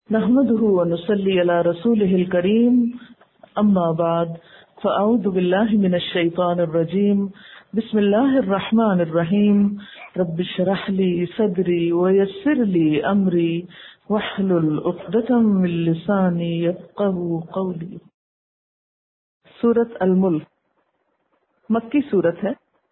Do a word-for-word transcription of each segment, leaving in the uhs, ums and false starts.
نحمده ونصلي على رسوله الكريم اما بعد فاعوذ بالله من الشيطان الرجيم بسم الله الرحمن الرحيم رب اشرح لي صدري ويسر لي امري واحلل عقدة من لساني يفقهوا قولي۔ سورۃ الملک مکی سورت ہے۔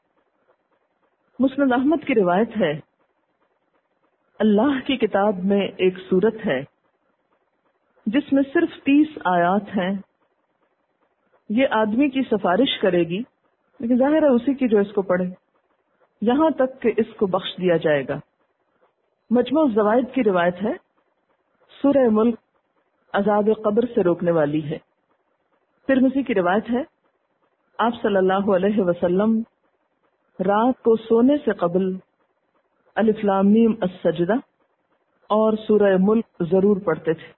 مسند احمد کی روایت ہے، اللہ کی کتاب میں ایک سورت ہے جس میں صرف تیس آیات ہیں۔ یہ آدمی کی سفارش کرے گی، لیکن ظاہر ہے اسی کی جو اس کو پڑھے، یہاں تک کہ اس کو بخش دیا جائے گا۔ مجموع الزوائد کی روایت ہے، سورہ ملک عذاب قبر سے روکنے والی ہے۔ ترمذی کی روایت ہے، آپ صلی اللہ علیہ وسلم رات کو سونے سے قبل الف لام میم السجدہ اور سورہ ملک ضرور پڑھتے تھے۔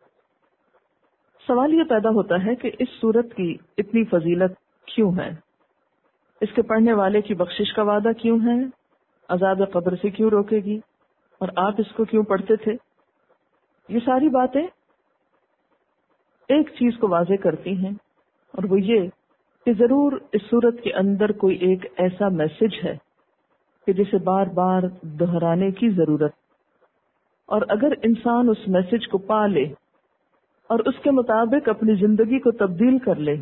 سوال یہ پیدا ہوتا ہے کہ اس سورت کی اتنی فضیلت کیوں ہے؟ اس کے پڑھنے والے کی بخشش کا وعدہ کیوں ہے؟ عذاب قبر سے کیوں روکے گی؟ اور آپ اس کو کیوں پڑھتے تھے؟ یہ ساری باتیں ایک چیز کو واضح کرتی ہیں، اور وہ یہ کہ ضرور اس سورت کے اندر کوئی ایک ایسا میسج ہے کہ جسے بار بار دہرانے کی ضرورت، اور اگر انسان اس میسج کو پا لے اور اس کے مطابق اپنی زندگی کو تبدیل کر لے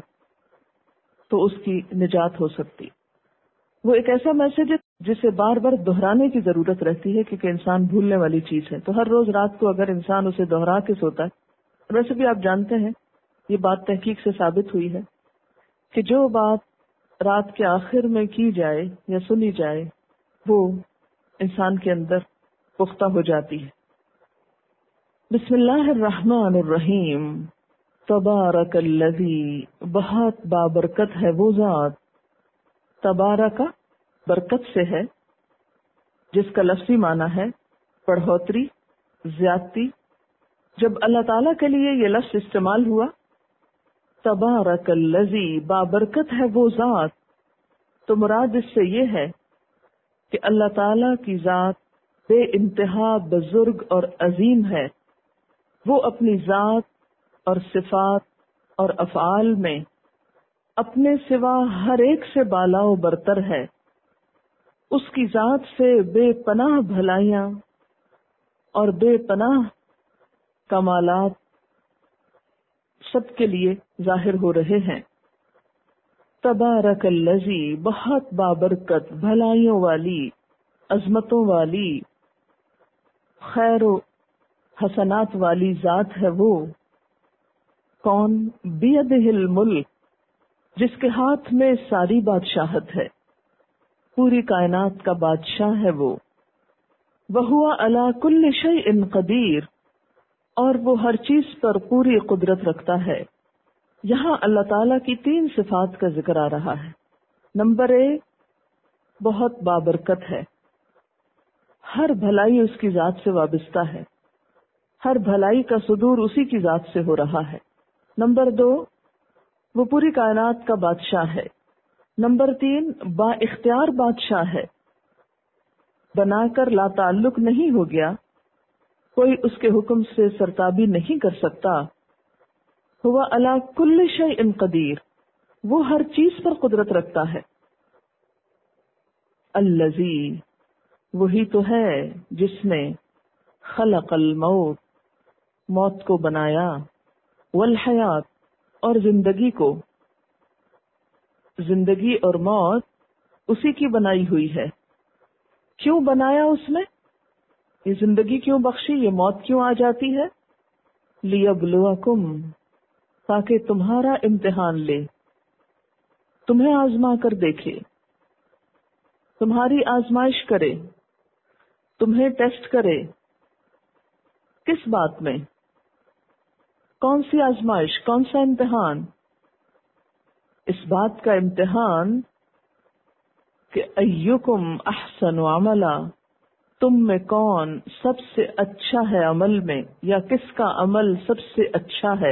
تو اس کی نجات ہو سکتی۔ وہ ایک ایسا میسج ہے جسے بار بار دہرانے کی ضرورت رہتی ہے، کیونکہ انسان بھولنے والی چیز ہے۔ تو ہر روز رات کو اگر انسان اسے دہرا کے سوتا ہے، ویسے بھی آپ جانتے ہیں یہ بات تحقیق سے ثابت ہوئی ہے کہ جو بات رات کے آخر میں کی جائے یا سنی جائے وہ انسان کے اندر پختہ ہو جاتی ہے۔ بسم اللہ الرحمن الرحیم، تبارک الذی، بہت بابرکت ہے وہ ذات، تبارک برکت سے ہے، جس کا لفظی معنی ہے بڑھوتری، زیادتی۔ جب اللہ تعالیٰ کے لیے یہ لفظ استعمال ہوا، تبارک الذی، بابرکت ہے وہ ذات، تو مراد اس سے یہ ہے کہ اللہ تعالیٰ کی ذات بے انتہا بزرگ اور عظیم ہے۔ وہ اپنی ذات اور صفات اور افعال میں اپنے سوا ہر ایک سے بالا و برتر ہے۔ اس کی ذات سے بے پناہ بھلائیاں اور بے پناہ کمالات سب کے لیے ظاہر ہو رہے ہیں۔ تبارک الذی، بہت بابرکت، بھلائیوں والی، عظمتوں والی، خیر و حسنات والی ذات ہے وہ۔ کون؟ بیدہ الملک، جس کے ہاتھ میں ساری بادشاہت ہے، پوری کائنات کا بادشاہ ہے وہ۔ وہو علی کل شیء قدیر، اور وہ ہر چیز پر پوری قدرت رکھتا ہے۔ یہاں اللہ تعالیٰ کی تین صفات کا ذکر آ رہا ہے۔ نمبر ایک، بہت بابرکت ہے، ہر بھلائی اس کی ذات سے وابستہ ہے، ہر بھلائی کا صدور اسی کی ذات سے ہو رہا ہے۔ نمبر دو، وہ پوری کائنات کا بادشاہ ہے۔ نمبر تین، با اختیار بادشاہ ہے، بنا کر لا تعلق نہیں ہو گیا، کوئی اس کے حکم سے سرتابی نہیں کر سکتا۔ ہوا علی کل شیء قدیر، وہ ہر چیز پر قدرت رکھتا ہے۔ الذی، وہی تو ہے جس نے خلق الموت، موت کو بنایا، والحیات، اور زندگی کو۔ زندگی اور موت اسی کی بنائی ہوئی ہے۔ کیوں بنایا اس نے؟ یہ زندگی کیوں بخشی، یہ موت کیوں آ جاتی ہے؟ لیبلوکم، تاکہ تمہارا امتحان لے، تمہیں آزما کر دیکھے، تمہاری آزمائش کرے، تمہیں ٹیسٹ کرے۔ کس بات میں؟ کون سی آزمائش، کون سا امتحان؟ اس بات کا امتحان کہ ایکم احسن عملا، تم میں کون سب سے اچھا ہے عمل میں، یا کس کا عمل سب سے اچھا ہے۔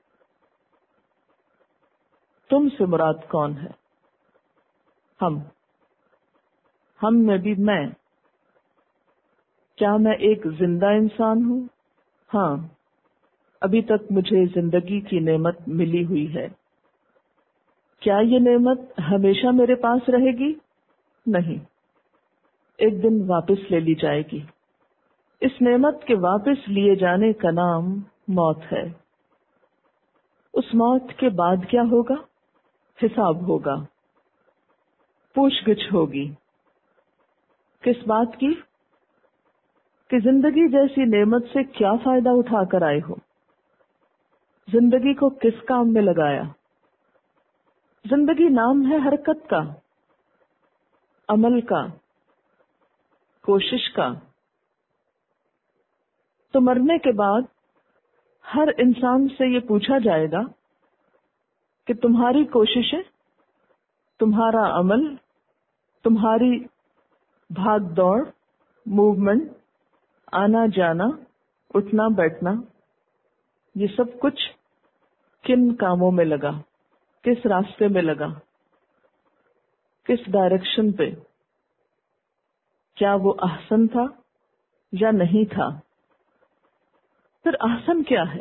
تم سے مراد کون ہے؟ ہم ہم میں بھی میں۔ کیا میں ایک زندہ انسان ہوں؟ ہاں، ابھی تک مجھے زندگی کی نعمت ملی ہوئی ہے، کیا یہ نعمت ہمیشہ میرے پاس رہے گی؟ نہیں، ایک دن واپس لے لی جائے گی۔ اس نعمت کے واپس لیے جانے کا نام موت ہے۔ اس موت کے بعد کیا ہوگا؟ حساب ہوگا، پوچھ گچھ ہوگی۔ کس بات کی؟ کہ زندگی جیسی نعمت سے کیا فائدہ اٹھا کر آئے ہو، زندگی کو کس کام میں لگایا۔ زندگی نام ہے حرکت کا، عمل کا، کوشش کا۔ تو مرنے کے بعد ہر انسان سے یہ پوچھا جائے گا کہ تمہاری کوششیں، تمہارا عمل، تمہاری بھاگ دوڑ، موومنٹ، آنا جانا، اٹھنا بیٹھنا، یہ سب کچھ کن کاموں میں لگا، کس راستے میں لگا، کس ڈائریکشن پہ؟ کیا وہ احسن تھا یا نہیں تھا؟ پھر احسن کیا ہے؟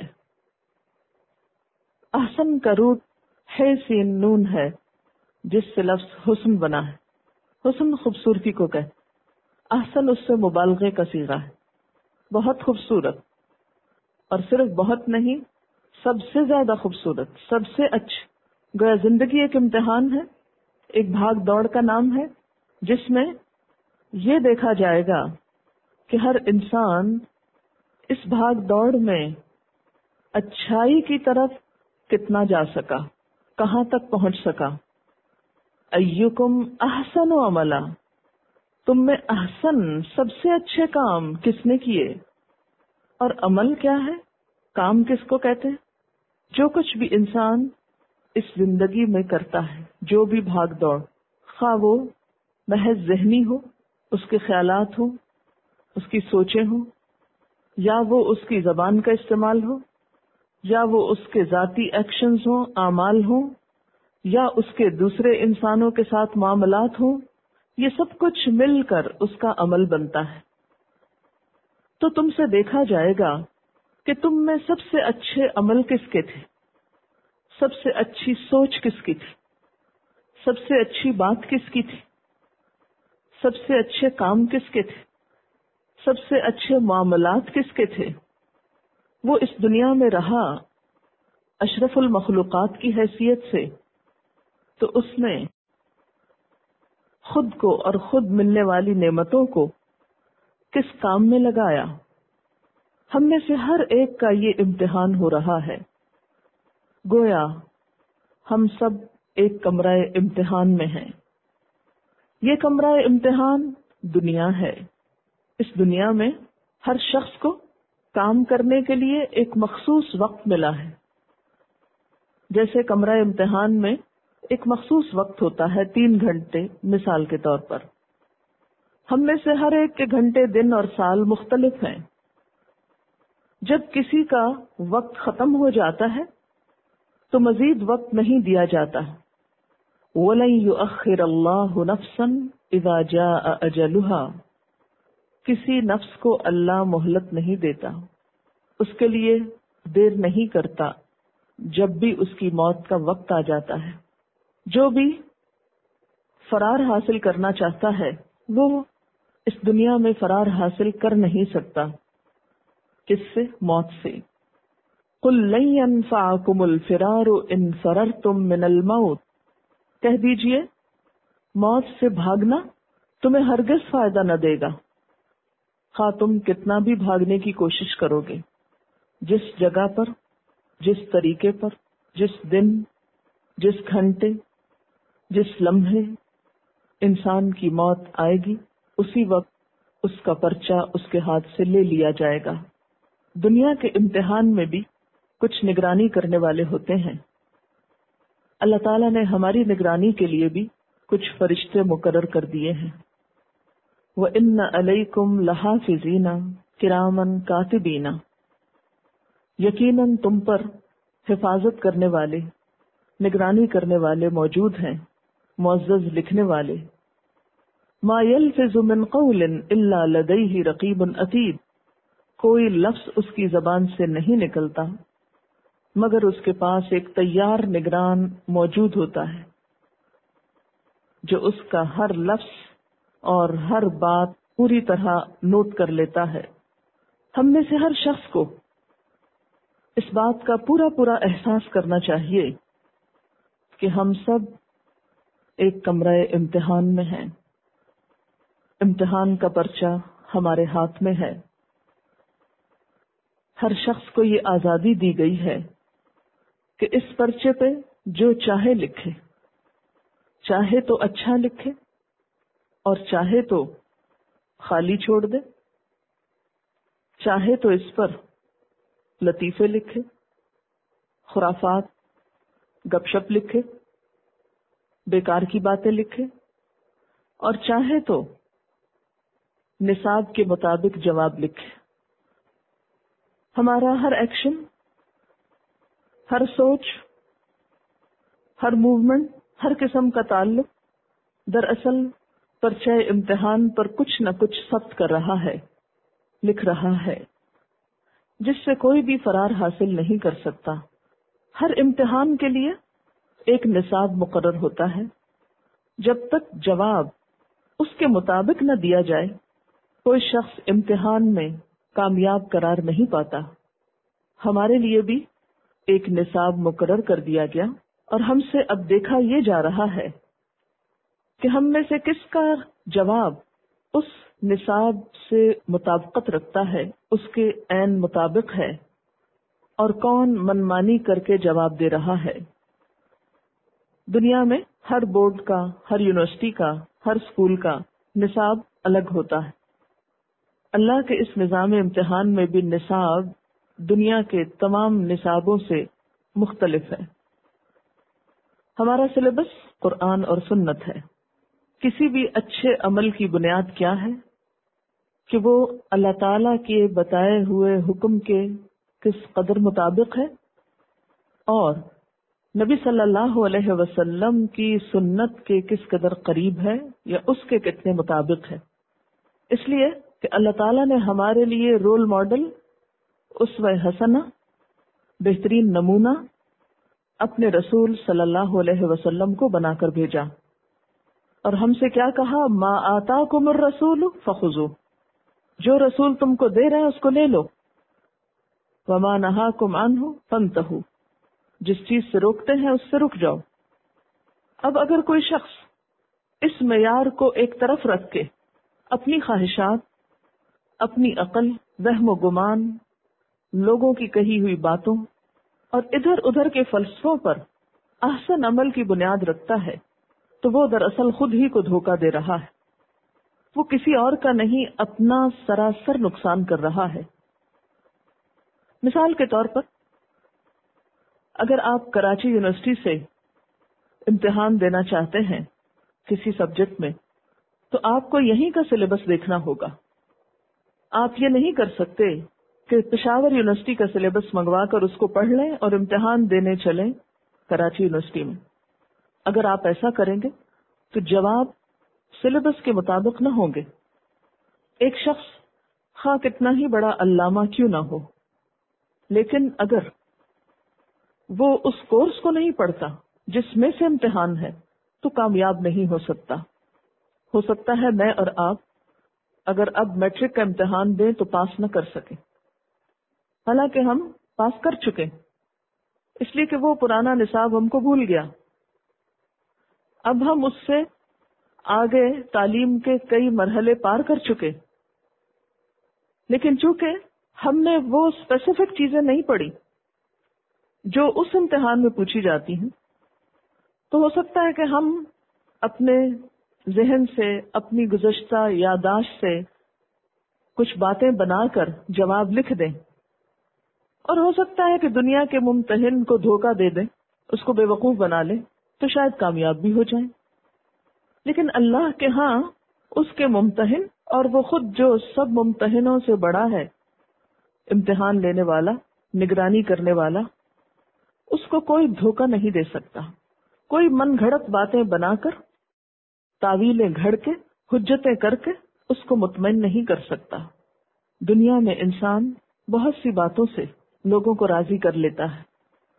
احسن کا روٹ ہے سین نون ہے، جس سے لفظ حسن بنا ہے۔ حسن خوبصورتی کو کہتے، احسن اس سے مبالغے کا صیغہ ہے، بہت خوبصورت، اور صرف بہت نہیں، سب سے زیادہ خوبصورت، سب سے اچھی۔ گویا زندگی ایک امتحان ہے، ایک بھاگ دوڑ کا نام ہے، جس میں یہ دیکھا جائے گا کہ ہر انسان اس بھاگ دوڑ میں اچھائی کی طرف کتنا جا سکا، کہاں تک پہنچ سکا۔ ایکم احسن عملا، تم میں احسن، سب سے اچھے کام کس نے کیے؟ اور عمل کیا ہے؟ کام کس کو کہتے ہیں؟ جو کچھ بھی انسان اس زندگی میں کرتا ہے، جو بھی بھاگ دوڑ، خواہ وہ محض ذہنی ہو، اس کے خیالات ہوں، اس کی سوچیں ہوں، یا وہ اس کی زبان کا استعمال ہو، یا وہ اس کے ذاتی ایکشنز ہوں، اعمال ہوں، یا اس کے دوسرے انسانوں کے ساتھ معاملات ہوں، یہ سب کچھ مل کر اس کا عمل بنتا ہے۔ تو تم سے دیکھا جائے گا کہ تم میں سب سے اچھے عمل کس کے تھے، سب سے اچھی سوچ کس کی تھی، سب سے اچھی بات کس کی تھی، سب سے اچھے کام کس کے تھے، سب سے اچھے معاملات کس کے تھے۔ وہ اس دنیا میں رہا اشرف المخلوقات کی حیثیت سے، تو اس نے خود کو اور خود ملنے والی نعمتوں کو کس کام میں لگایا۔ ہم میں سے ہر ایک کا یہ امتحان ہو رہا ہے۔ گویا ہم سب ایک کمرہ امتحان میں ہیں۔ یہ کمرہ امتحان دنیا ہے۔ اس دنیا میں ہر شخص کو کام کرنے کے لیے ایک مخصوص وقت ملا ہے۔ جیسے کمرہ امتحان میں ایک مخصوص وقت ہوتا ہے، تین گھنٹے مثال کے طور پر۔ ہم میں سے ہر ایک کے گھنٹے، دن اور سال مختلف ہیں۔ جب کسی کا وقت ختم ہو جاتا ہے تو مزید وقت نہیں دیا جاتا۔ وَلَن يُؤَخِّرَ اللَّهُ نَفْسًا إِذَا جَاءَ أَجَلُهَا، کسی نفس کو اللہ مہلت نہیں دیتا، اس کے لیے دیر نہیں کرتا جب بھی اس کی موت کا وقت آ جاتا ہے۔ جو بھی فرار حاصل کرنا چاہتا ہے وہ اس دنیا میں فرار حاصل کر نہیں سکتا۔ کس سے؟ موت سے۔ قُل لَن يَنفَعَكُمُ الْفِرَارُ إِن فَرَرْتُم مِّنَ الْمَوْتِ، کہہ دیجئے موت سے بھاگنا تمہیں ہرگز فائدہ نہ دے گا، خواہ تم کتنا بھی بھاگنے کی کوشش کرو گے۔ جس جگہ پر، جس طریقے پر، جس دن، جس گھنٹے، جس لمحے انسان کی موت آئے گی، اسی وقت اس کا پرچہ اس کے ہاتھ سے لے لیا جائے گا۔ دنیا کے امتحان میں بھی کچھ نگرانی کرنے والے ہوتے ہیں۔ اللہ تعالیٰ نے ہماری نگرانی کے لیے بھی کچھ فرشتے مقرر کر دیے ہیں۔ وَإِنَّ عَلَيْكُمْ لَحَافِظِينَ كِرَامًا كَاتِبِينَ، یقیناً تم پر حفاظت کرنے والے، نگرانی کرنے والے موجود ہیں، معزز لکھنے والے۔ مَا يَلْفِظُ مِنْ قَوْلٍ إِلَّا لَدَيْهِ رَقِيبٌ عَتِيدٌ، کوئی لفظ اس کی زبان سے نہیں نکلتا مگر اس کے پاس ایک تیار نگران موجود ہوتا ہے جو اس کا ہر لفظ اور ہر بات پوری طرح نوٹ کر لیتا ہے۔ ہم میں سے ہر شخص کو اس بات کا پورا پورا احساس کرنا چاہیے کہ ہم سب ایک کمرہ امتحان میں ہیں۔ امتحان کا پرچہ ہمارے ہاتھ میں ہے۔ ہر شخص کو یہ آزادی دی گئی ہے کہ اس پرچے پہ جو چاہے لکھے، چاہے تو اچھا لکھے اور چاہے تو خالی چھوڑ دے، چاہے تو اس پر لطیفے لکھے، خرافات، گپ شپ لکھے، بیکار کی باتیں لکھے، اور چاہے تو نصاب کے مطابق جواب لکھے۔ ہمارا ہر ایکشن، ہر سوچ، ہر موومنٹ، ہر قسم کا تعلق دراصل پرچہ امتحان پر کچھ نہ کچھ ثبت کر رہا ہے، لکھ رہا ہے، جس سے کوئی بھی فرار حاصل نہیں کر سکتا۔ ہر امتحان کے لیے ایک نصاب مقرر ہوتا ہے۔ جب تک جواب اس کے مطابق نہ دیا جائے، کوئی شخص امتحان میں کامیاب قرار نہیں پاتا۔ ہمارے لیے بھی ایک نصاب مقرر کر دیا گیا، اور ہم سے اب دیکھا یہ جا رہا ہے کہ ہم میں سے کس کا جواب اس نصاب سے مطابقت رکھتا ہے، اس کے عین مطابق ہے، اور کون منمانی کر کے جواب دے رہا ہے۔ دنیا میں ہر بورڈ کا، ہر یونیورسٹی کا، ہر اسکول کا نصاب الگ ہوتا ہے۔ اللہ کے اس نظام امتحان میں بھی نصاب دنیا کے تمام نصابوں سے مختلف ہے۔ ہمارا سلیبس قرآن اور سنت ہے۔ کسی بھی اچھے عمل کی بنیاد کیا ہے کہ وہ اللہ تعالیٰ کے بتائے ہوئے حکم کے کس قدر مطابق ہے اور نبی صلی اللہ علیہ وسلم کی سنت کے کس قدر قریب ہے یا اس کے کتنے مطابق ہے۔ اس لیے کہ اللہ تعالیٰ نے ہمارے لیے رول ماڈل، اسوہ حسنہ، بہترین نمونہ اپنے رسول صلی اللہ علیہ وسلم کو بنا کر بھیجا، اور ہم سے کیا کہا؟ ما آتاکم الرسول فخذوہ، جو رسول تم کو دے رہے ہیں اس کو لے لو، وما نہاکم عنہ فانتہوا، جس چیز سے روکتے ہیں اس سے رک جاؤ۔ اب اگر کوئی شخص اس معیار کو ایک طرف رکھ کے اپنی خواہشات، اپنی عقل، وہم و گمان، لوگوں کی کہی ہوئی باتوں اور ادھر ادھر کے فلسفوں پر احسن عمل کی بنیاد رکھتا ہے، تو وہ دراصل خود ہی کو دھوکہ دے رہا ہے۔ وہ کسی اور کا نہیں، اپنا سراسر نقصان کر رہا ہے۔ مثال کے طور پر، اگر آپ کراچی یونیورسٹی سے امتحان دینا چاہتے ہیں کسی سبجیکٹ میں، تو آپ کو یہیں کا سلیبس دیکھنا ہوگا۔ آپ یہ نہیں کر سکتے کہ پشاور یونیورسٹی کا سلیبس منگوا کر اس کو پڑھ لیں اور امتحان دینے چلیں کراچی یونیورسٹی میں۔ اگر آپ ایسا کریں گے تو جواب سلیبس کے مطابق نہ ہوں گے۔ ایک شخص خواہ کتنا ہی بڑا علامہ کیوں نہ ہو، لیکن اگر وہ اس کورس کو نہیں پڑھتا جس میں سے امتحان ہے تو کامیاب نہیں ہو سکتا۔ ہو سکتا ہے میں اور آپ اگر اب میٹرک کا امتحان دیں تو پاس نہ کر سکیں، حالانکہ ہم پاس کر چکے، اس لیے کہ وہ پرانا نصاب ہم کو بھول گیا۔ اب ہم اس سے آگے تعلیم کے کئی مرحلے پار کر چکے، لیکن چونکہ ہم نے وہ اسپیسیفک چیزیں نہیں پڑھی جو اس امتحان میں پوچھی جاتی ہیں، تو ہو سکتا ہے کہ ہم اپنے ذہن سے، اپنی گزشتہ یادداشت سے کچھ باتیں بنا کر جواب لکھ دیں، اور ہو سکتا ہے کہ دنیا کے ممتحن کو دھوکہ دے دیں، اس کو بے وقوف بنا لیں، تو شاید کامیاب بھی ہو جائیں۔ لیکن اللہ کے ہاں اس کے ممتحن، اور وہ خود جو سب ممتحنوں سے بڑا ہے، امتحان لینے والا، نگرانی کرنے والا، اس کو کوئی دھوکہ نہیں دے سکتا۔ کوئی من گھڑت باتیں بنا کر، تعویلیں گھڑ کے، حجتیں کر کے اس کو مطمئن نہیں کر سکتا۔ دنیا میں انسان بہت سی باتوں سے لوگوں کو راضی کر لیتا ہے،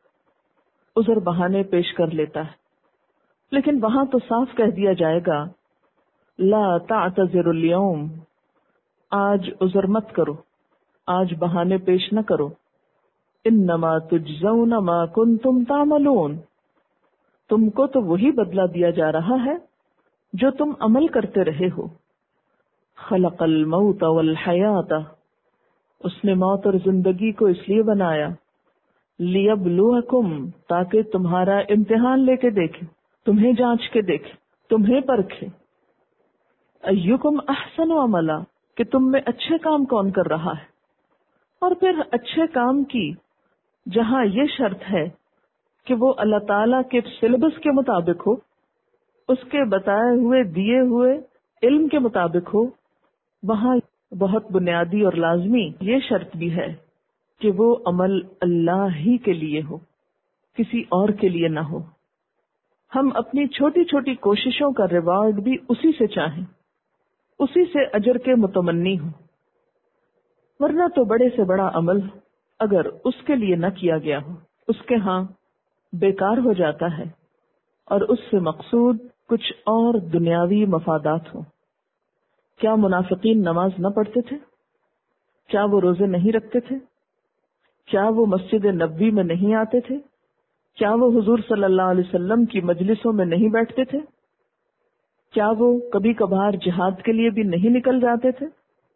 عذر بہانے پیش کر لیتا ہے، لیکن وہاں تو صاف کہہ دیا جائے گا لا تعتذروا اليوم، آج عذر مت کرو، آج بہانے پیش نہ کرو، انما تجزون ما کنتم تعملون، تم کو تو وہی بدلہ دیا جا رہا ہے جو تم عمل کرتے رہے ہو۔ خلق الموت والحیات، اس نے موت اور زندگی کو اس لیے بنایا، لیبلوکم، تاکہ تمہارا امتحان لے کے دیکھے، تمہیں جانچ کے دیکھے، تمہیں پرکھے، ایکم احسن عملا، کہ تم میں اچھے کام کون کر رہا ہے۔ اور پھر اچھے کام کی جہاں یہ شرط ہے کہ وہ اللہ تعالیٰ کے سلیبس کے مطابق ہو، اس کے بتائے ہوئے دیے ہوئے علم کے مطابق ہو، وہاں بہت بنیادی اور لازمی یہ شرط بھی ہے کہ وہ عمل اللہ ہی کے لیے ہو، کسی اور کے لیے نہ ہو۔ ہم اپنی چھوٹی چھوٹی کوششوں کا ریوارڈ بھی اسی سے چاہیں، اسی سے اجر کے متمنی ہوں، ورنہ تو بڑے سے بڑا عمل اگر اس کے لیے نہ کیا گیا ہو، اس کے ہاں بیکار ہو جاتا ہے، اور اس سے مقصود کچھ اور دنیاوی مفادات ہوں۔ کیا منافقین نماز نہ پڑھتے تھے؟ کیا وہ روزے نہیں رکھتے تھے؟ کیا وہ مسجد نبوی میں نہیں آتے تھے؟ کیا وہ حضور صلی اللہ علیہ وسلم کی مجلسوں میں نہیں بیٹھتے تھے؟ کیا وہ کبھی کبھار جہاد کے لیے بھی نہیں نکل جاتے تھے؟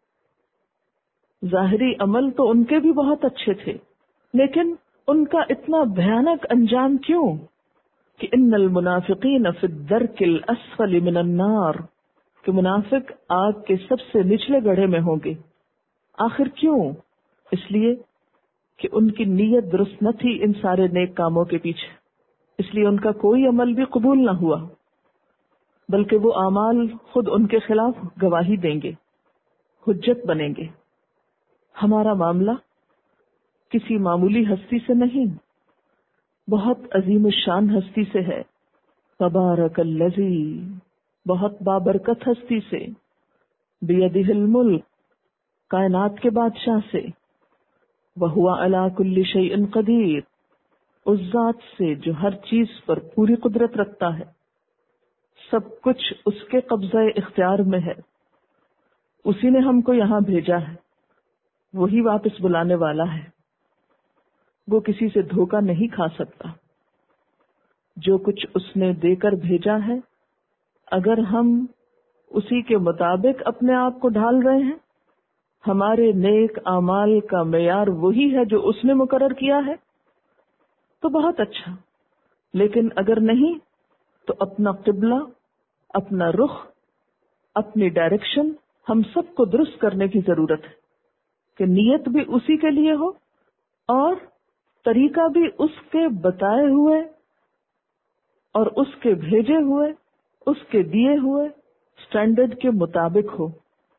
ظاہری عمل تو ان کے بھی بہت اچھے تھے، لیکن ان کا اتنا بھیانک انجام کیوں کہ ان المنافقین فی الدرک الاسفل من النار، کہ منافق آگ کے سب سے نچلے گڑھے میں ہوں گے۔ آخر کیوں؟ اس لیے کہ ان کی نیت درست نہ تھی ان سارے نیک کاموں کے پیچھے، اس لیے ان کا کوئی عمل بھی قبول نہ ہوا، بلکہ وہ اعمال خود ان کے خلاف گواہی دیں گے، حجت بنیں گے۔ ہمارا معاملہ کسی معمولی ہستی سے نہیں، بہت عظیم الشان ہستی سے ہے، تبارک الذی، بہت بابرکت ہستی سے، بیدہ الملک، کائنات کے بادشاہ سے، وہو علی کل شیء قدیر، اس ذات سے جو ہر چیز پر پوری قدرت رکھتا ہے، سب کچھ اس کے قبضہ اختیار میں ہے، اسی نے ہم کو یہاں بھیجا ہے، وہی واپس بلانے والا ہے، وہ کسی سے دھوکہ نہیں کھا سکتا۔ جو کچھ اس نے دے کر بھیجا ہے، اگر ہم اسی کے مطابق اپنے آپ کو ڈھال رہے ہیں، ہمارے نیک اعمال کا معیار وہی ہے جو اس نے مقرر کیا ہے، تو بہت اچھا، لیکن اگر نہیں تو اپنا قبلہ، اپنا رخ، اپنی ڈائریکشن ہم سب کو درست کرنے کی ضرورت ہے کہ نیت بھی اسی کے لیے ہو اور طریقہ بھی اس کے بتائے ہوئے اور اس کے بھیجے ہوئے، اس کے دیے ہوئے سٹینڈرڈ کے مطابق ہو۔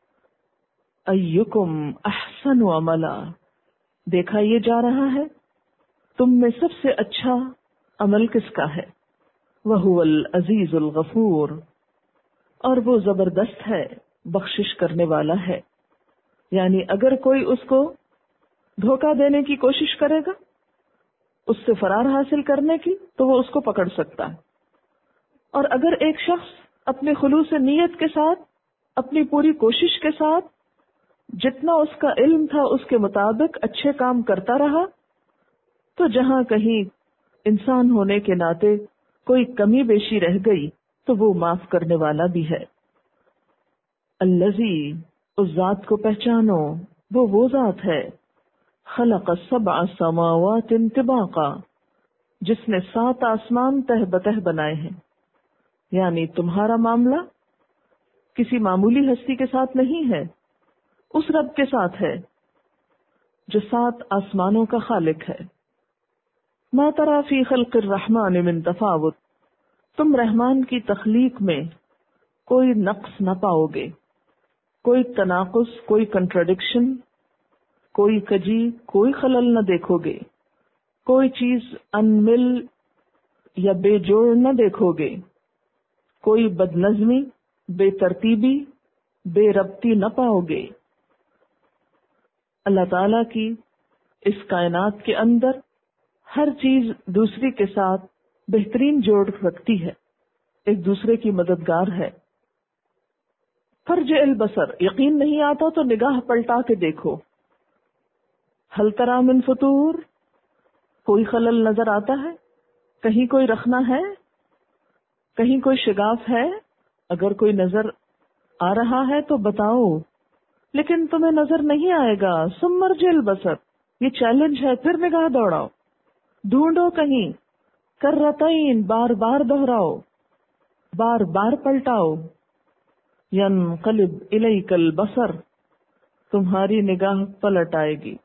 ایکم احسن عملا، دیکھا یہ جا رہا ہے تم میں سب سے اچھا عمل کس کا ہے، وہو العزیز الغفور، اور وہ زبردست ہے، بخشش کرنے والا ہے۔ یعنی اگر کوئی اس کو دھوکہ دینے کی کوشش کرے گا، اس سے فرار حاصل کرنے کی، تو وہ اس کو پکڑ سکتا ہے، اور اگر ایک شخص اپنے خلوص نیت کے ساتھ، اپنی پوری کوشش کے ساتھ، جتنا اس کا علم تھا اس کے مطابق اچھے کام کرتا رہا، تو جہاں کہیں انسان ہونے کے ناطے کوئی کمی بیشی رہ گئی تو وہ معاف کرنے والا بھی ہے۔ الذی، اس ذات کو پہچانو، وہ وہ ذات ہے، خلق سبع سماوات طباقا، جس نے سات آسمان تہ بتہ بنائے ہیں۔ یعنی تمہارا معاملہ کسی معمولی ہستی کے ساتھ نہیں ہے، اس رب کے ساتھ ہے جو سات آسمانوں کا خالق ہے۔ ما تری فی خلق الرحمن من تفاوت، تم رحمان کی تخلیق میں کوئی نقص نہ پاؤ گے، کوئی تناقض، کوئی کنٹراڈکشن، کوئی کجی، کوئی خلل نہ دیکھو گے، کوئی چیز انمل یا بے جوڑ نہ دیکھو گے، کوئی بد نظمی، بے ترتیبی، بے ربطی نہ پاؤ گے۔ اللہ تعالی کی اس کائنات کے اندر ہر چیز دوسری کے ساتھ بہترین جوڑ رکھتی ہے، ایک دوسرے کی مددگار ہے۔ فرج البصر، یقین نہیں آتا تو نگاہ پلٹا کے دیکھو۔ ہل تری من فطور، کوئی خلل نظر آتا ہے؟ کہیں کوئی رخنا ہے؟ کہیں کوئی شگاف ہے؟ اگر کوئی نظر آ رہا ہے تو بتاؤ، لیکن تمہیں نظر نہیں آئے گا۔ ثم ارجع البصر، یہ چیلنج ہے، پھر نگاہ دوڑاؤ، ڈھونڈو کہیں، کرتین، بار بار دہراؤ، بار بار پلٹاؤ۔ ینقلب الیک البصر، تمہاری نگاہ پلٹ آئے گی،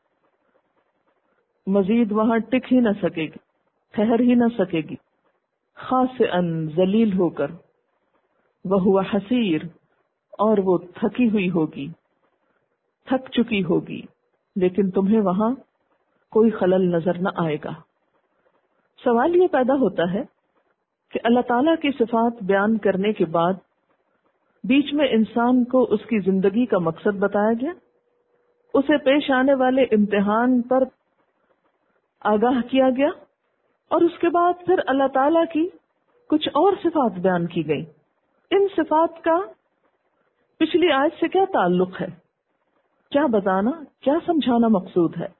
مزید وہاں ٹک ہی نہ سکے گی، ٹھہر ہی نہ سکے گی، خاسئن، ذلیل ہو کر، وہو حسیر، اور وہ تھکی ہوئی ہوگی، تھک چکی ہوگی، لیکن تمہیں وہاں کوئی خلل نظر نہ آئے گا۔ سوال یہ پیدا ہوتا ہے کہ اللہ تعالیٰ کی صفات بیان کرنے کے بعد بیچ میں انسان کو اس کی زندگی کا مقصد بتایا گیا، اسے پیش آنے والے امتحان پر آگاہ کیا گیا، اور اس کے بعد پھر اللہ تعالیٰ کی کچھ اور صفات بیان کی گئی۔ ان صفات کا پچھلی آیت سے کیا تعلق ہے؟ کیا بتانا، کیا سمجھانا مقصود ہے؟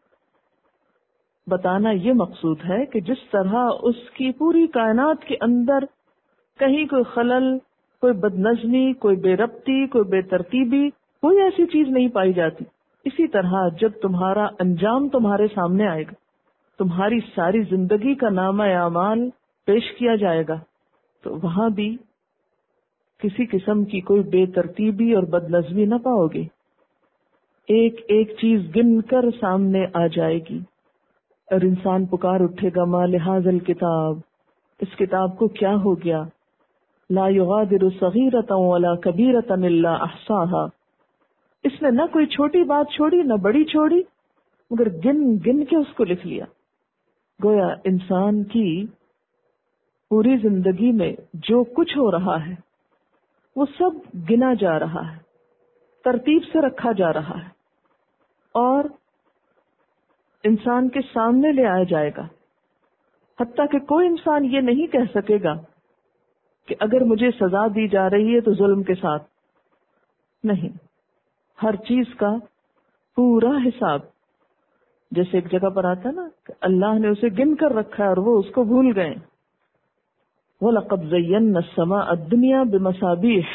بتانا یہ مقصود ہے کہ جس طرح اس کی پوری کائنات کے اندر کہیں کوئی خلل، کوئی بدنظمی، کوئی بے ربطی، کوئی بے ترتیبی، کوئی ایسی چیز نہیں پائی جاتی، اسی طرح جب تمہارا انجام تمہارے سامنے آئے گا، تمہاری ساری زندگی کا نامہ اعمال پیش کیا جائے گا، تو وہاں بھی کسی قسم کی کوئی بے ترتیبی اور بدنظمی نہ پاؤ گے۔ ایک ایک چیز گن کر سامنے آ جائے گی، اور انسان پکار اٹھے گا، ما لہذا الکتاب، اس کتاب کو کیا ہو گیا؟ لا یغادر صغیرۃ ولا کبیرۃ الا احصاها، اس نے نہ کوئی چھوٹی بات چھوڑی نہ بڑی چھوڑی، مگر گن گن کے اس کو لکھ لیا۔ گویا انسان کی پوری زندگی میں جو کچھ ہو رہا ہے وہ سب گنا جا رہا ہے، ترتیب سے رکھا جا رہا ہے، اور انسان کے سامنے لے آیا جائے گا، حتیٰ کہ کوئی انسان یہ نہیں کہہ سکے گا کہ اگر مجھے سزا دی جا رہی ہے تو ظلم کے ساتھ نہیں، ہر چیز کا پورا حساب، جیسے ایک جگہ پر آتا نا کہ اللہ نے اسے گن کر رکھا ہے اور وہ اس کو بھول گئے۔ وَلَقَدْ زَيَّنَّا السَّمَاءَ الدُّنْيَا بِمَصَابِيحَ،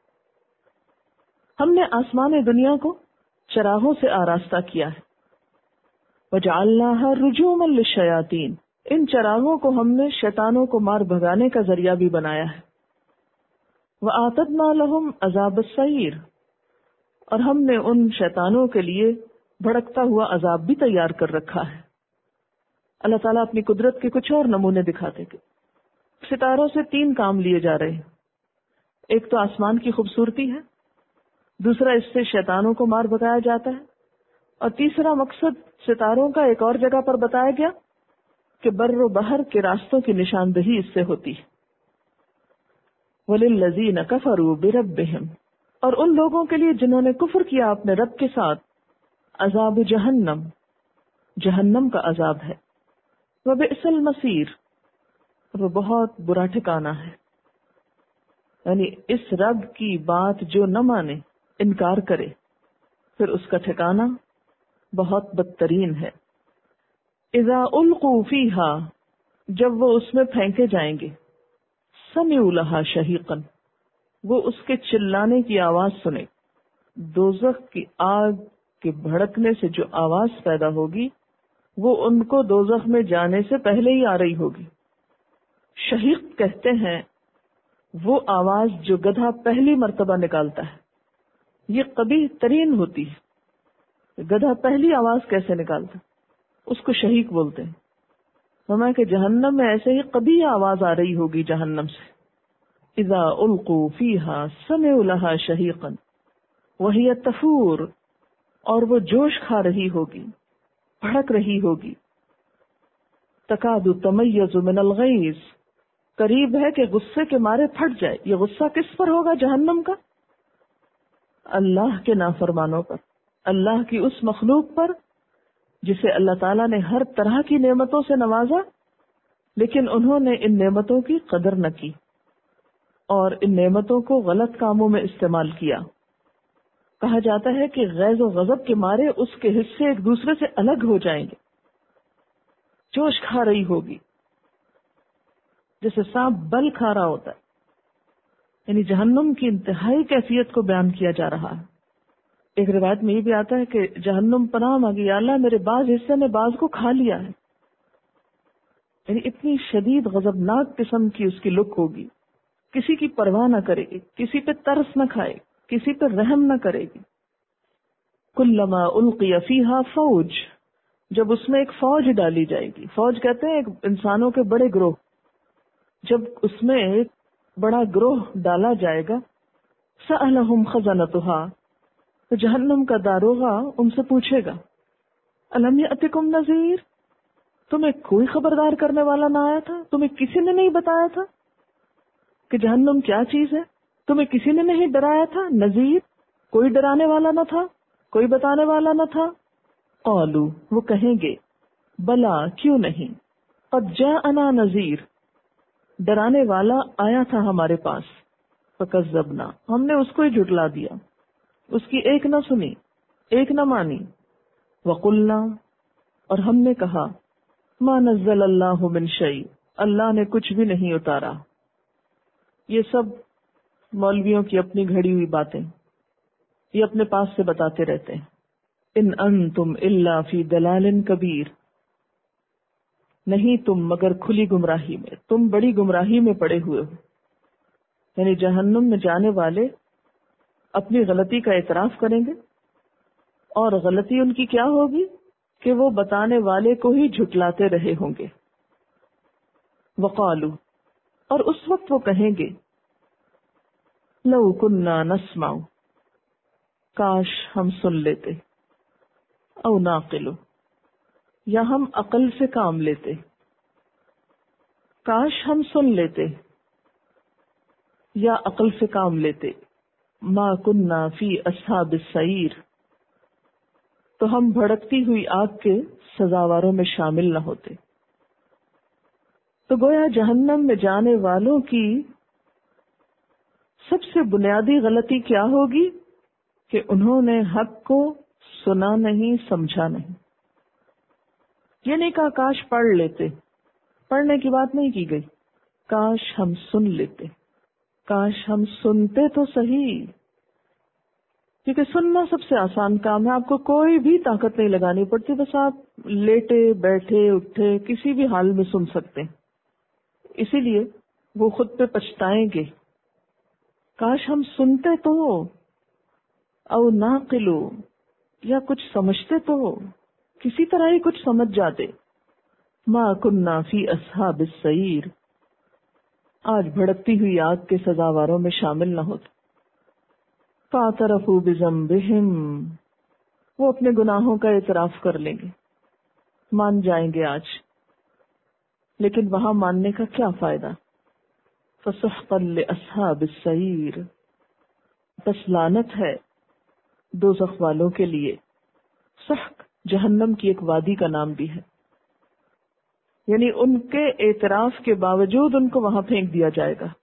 ہم نے آسمان دنیا کو چراغوں سے آراستہ کیا ہے۔ وَجَعَلْنَاهَا رُجُومًا لِلشَّيَاطِينِ، ان چراغوں کو ہم نے شیطانوں کو مار بھگانے کا ذریعہ بھی بنایا ہے۔ وَآتَدْنَا لَهُمْ عَذَابَ السَّعِيرِ، اور ہم نے ان شیطانوں کے لیے بھڑکتا ہوا عذاب بھی تیار کر رکھا ہے۔ اللہ تعالیٰ اپنی قدرت کے کچھ اور نمونے دکھاتے کہ ستاروں سے تین کام لیے جا رہے ہیں، ایک تو آسمان کی خوبصورتی ہے، دوسرا اس سے شیطانوں کو مار بھگایا جاتا ہے، اور تیسرا مقصد ستاروں کا ایک اور جگہ پر بتایا گیا کہ بر و بحر کے راستوں کی نشاندہی اس سے ہوتی ہے۔ وَلِلَّذِينَ كَفَرُوا بِرَبِّهِمْ، اور ان لوگوں کے لیے جنہوں نے کفر کیا اپنے رب کے ساتھ، عذاب جہنم، جہنم کا عذاب ہے، وَبِئْسَ الْمَصِيرُ، وہ بہت برا ٹھکانہ ہے۔ یعنی اس رب کی بات جو نہ مانے، انکار کرے، پھر اس کا ٹھکانہ بہت بدترین ہے۔ اذا القوا فیہا، جب وہ اس میں پھینکے جائیں گے، سمعوا لہا شہیقا، وہ اس کے چلانے کی آواز سنے، دوزخ کی آگ کے بھڑکنے سے جو آواز پیدا ہوگی وہ ان کو دوزخ میں جانے سے پہلے ہی آ رہی ہوگی۔ شہیق کہتے ہیں وہ آواز جو گدھا پہلی مرتبہ نکالتا ہے، یہ قبیح ترین ہوتی ہے۔ گدھا پہلی آواز کیسے نکالتا، اس کو شہیق بولتے ہیں۔ فرمایا کہ جہنم میں ایسے ہی قبیح آواز آ رہی ہوگی جہنم سے۔ اذا القوا فیہا سمعوا لہا شہیقا وہی تفور، اور وہ جوش کھا رہی ہوگی، بھڑک رہی ہوگی۔ تکاد تمیز من الغیظ، قریب ہے کہ غصے کے مارے پھٹ جائے۔ یہ غصہ کس پر ہوگا جہنم کا؟ اللہ کے نافرمانوں پر، اللہ کی اس مخلوق پر جسے اللہ تعالیٰ نے ہر طرح کی نعمتوں سے نوازا، لیکن انہوں نے ان نعمتوں کی قدر نہ کی اور ان نعمتوں کو غلط کاموں میں استعمال کیا۔ کہا جاتا ہے کہ غیظ و غضب کے مارے اس کے حصے ایک دوسرے سے الگ ہو جائیں گے، جوش کھا رہی ہوگی جیسے سانپ بل کھا رہا ہوتا ہے۔ یعنی جہنم کی انتہائی کیفیت کو بیان کیا جا رہا ہے۔ ایک روایت میں یہ بھی آتا ہے کہ جہنم پناہ مانگی، یا اللہ میرے بعض حصے نے بعض کو کھا لیا ہے۔ یعنی اتنی شدید غضبناک قسم کی اس کی لک ہوگی، کسی کی پرواہ نہ کرے گی، کسی پہ ترس نہ کھائے، کسی پہ رحم نہ کرے گی۔ کلما القی فیہا فوج، جب اس میں ایک فوج ڈالی جائے گی، فوج کہتے ہیں ایک انسانوں کے بڑے گروہ، جب اس میں ایک بڑا گروہ ڈالا جائے گا، سألہم خزنتہا، تو جہنم کا داروغہ ان سے پوچھے گا، الم یأتکم نذیر، تمہیں کوئی خبردار کرنے والا نہ آیا تھا؟ تمہیں کسی نے نہیں بتایا تھا کہ جہنم کیا چیز ہے؟ تمہیں کسی نے نہیں ڈرایا تھا؟ نذیر، کوئی ڈرانے والا نہ تھا، کوئی بتانے والا نہ تھا؟ قالوا، وہ کہیں گے، بلا، کیوں نہیں، قد جاءنا نذیر، ڈرانے والا آیا تھا ہمارے پاس، فکذبنا، ہم نے اس کو ہی جھٹلا دیا، اس کی ایک نہ سنی، ایک نہ مانی، وقلنا، اور ہم نے کہا، ما نزل اللہ من شیء، اللہ نے کچھ بھی نہیں اتارا۔ یہ سب مولویوں کی اپنی گھڑی ہوئی باتیں، یہ اپنے پاس سے بتاتے رہتے ہیں۔ ان انتم الا فی ضلال کبیر، نہیں تم مگر کھلی گمراہی میں، تم بڑی گمراہی میں پڑے ہوئے ہو۔ یعنی جہنم میں جانے والے اپنی غلطی کا اعتراف کریں گے، اور غلطی ان کی کیا ہوگی کہ وہ بتانے والے کو ہی جھٹلاتے رہے ہوں گے۔ وقالو، اور اس وقت وہ کہیں گے، لو کننا نسمع، کاش ہم سن لیتے، او ناقلو، یا ہم عقل سے کام لیتے، کاش ہم سن لیتے یا عقل سے کام لیتے، ما کننا فی اصحاب السعیر، تو ہم بھڑکتی ہوئی آگ کے سزاواروں میں شامل نہ ہوتے۔ تو گویا جہنم میں جانے والوں کی سب سے بنیادی غلطی کیا ہوگی کہ انہوں نے حق کو سنا نہیں، سمجھا نہیں۔ یہ نہیں کہا کاش پڑھ لیتے، پڑھنے کی بات نہیں کی گئی، کاش ہم سن لیتے، کاش ہم سنتے تو صحیح، کیونکہ سننا سب سے آسان کام ہے، آپ کو کوئی بھی طاقت نہیں لگانی پڑتی، بس آپ لیٹے بیٹھے اٹھے کسی بھی حال میں سن سکتے ہیں۔ اسی لیے وہ خود پہ پچھتائیں گے، کاش ہم سنتے تو، او ناقلو، یا کچھ سمجھتے تو، کسی طرح ہی کچھ سمجھ جاتے۔ ما کننا فی اصحاب السعیر، آج بھڑکتی ہوئی آگ کے سزاواروں میں شامل نہ ہوتے۔ فاعترفوا بذنبہم، وہ اپنے گناہوں کا اعتراف کر لیں گے، مان جائیں گے آج، لیکن وہاں ماننے کا کیا فائدہ؟ فسحقا لاصحاب السعیر، بس لعنت ہے دوزخ والوں کے لیے۔ سحق جہنم کی ایک وادی کا نام بھی ہے، یعنی ان کے اعتراف کے باوجود ان کو وہاں پھینک دیا جائے گا۔